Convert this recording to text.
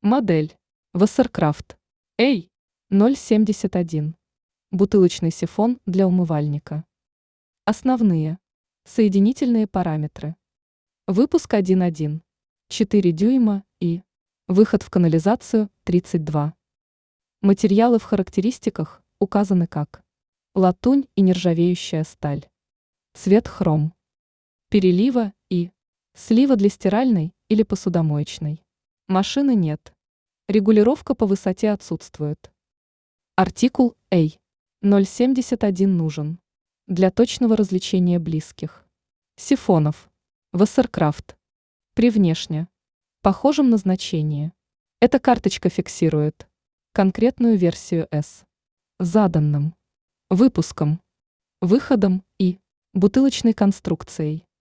Модель Wasserkraft A071. Бутылочный сифон для умывальника. Основные соединительные параметры. Выпуск 1.1. 4 дюйма и выход в канализацию 32. Материалы в характеристиках указаны как латунь и нержавеющая сталь. Цвет хром. Перелива и слива для стиральной или посудомоечной. Машины нет. Регулировка по высоте отсутствует. Артикул A071 нужен для точного развлечения близких. Сифонов. Wasserkraft. При внешне похожем назначении. Эта карточка фиксирует конкретную версию S. Заданным выпуском, выходом и бутылочной конструкцией.